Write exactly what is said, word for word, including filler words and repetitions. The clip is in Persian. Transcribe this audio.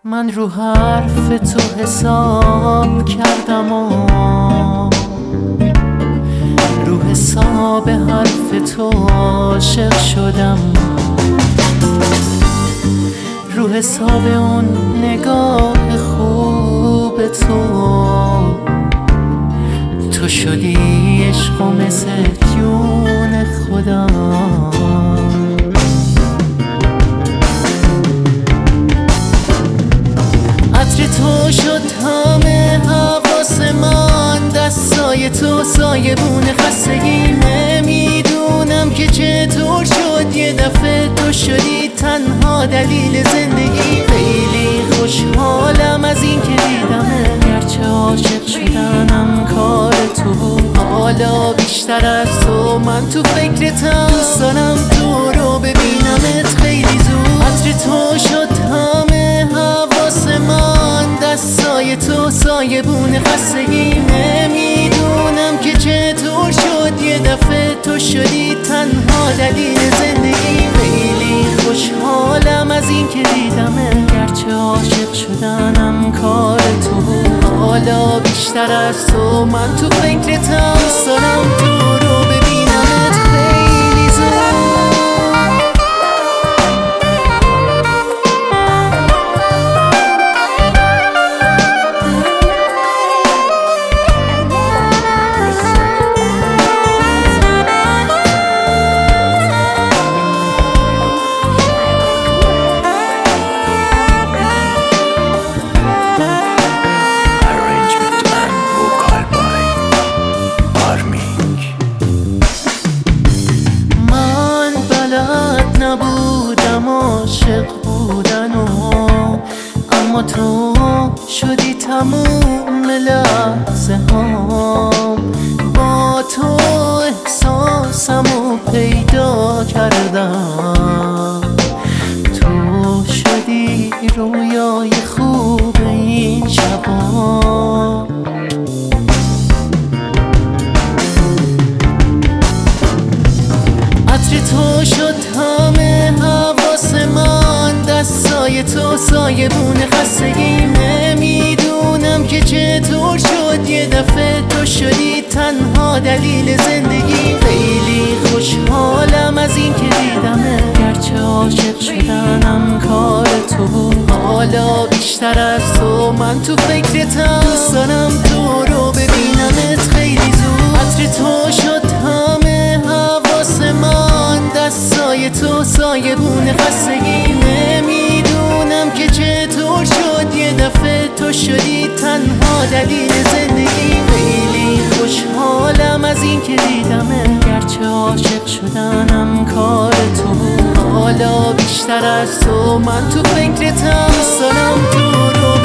من رو حرف تو حساب کردم و رو حساب حرف تو عاشق شدم، رو حساب اون نگاه خوب تو تو شدی عشق و مثل جون خدا. عطر تو شد همه حواس من، دستای تو سایبون خستگی. نمیدونم که چطور شد یه دفعه تو شدی تنها دلیل زندگی. خیلی خوشحالم از این که دیدمه، گرچه عاشق شدنم کار تو بود. حالا بیشتر از تو من تو فکرتم، دوست دارم تو رو ببینمت خیلی زود. عطر تو شد همه حواس من، دستای تو سایبون خستگی. نمیدونم که چطور شد یه دفعه تو شدی تنها دلیل زندگی. خیلی خوشحالم از این که دیدمه، گرچه عاشق شدنم کار تو بود. حالا بیشتر از تو من تو فکرتم، دوست دارم تو رو ببینمت خیلی زود. نبودم عاشق بودن و اما تو شدی تموم لحظه هام. با تو احساسمو پیدا کردم، تو شدی رویای خوب این شبا. عطر تو شد همه حواس من، دستای تو سایبون خستگی. نمیدونم که چطور شد یه دفعه تو شدی تنها دلیل زندگی. خیلی خوشحالم از این که دیدمه، گرچه عاشق شدنم کار تو بود. حالا بیشتر از تو من تو فکرتم، دوست دارم تو رو ببینمت خیلی زود. عطر تو شد همه حواس من، دستای تو سایبون خستگی. نمیدونم که چطور شد یه دفعه تو شدی تنها دلیل زندگی. خیلی خوشحالم از این که دیدمه، گرچه عاشق شدنم کار تو بود. حالا بیشتر از تو من تو فکرتم، دوست دارم تو رو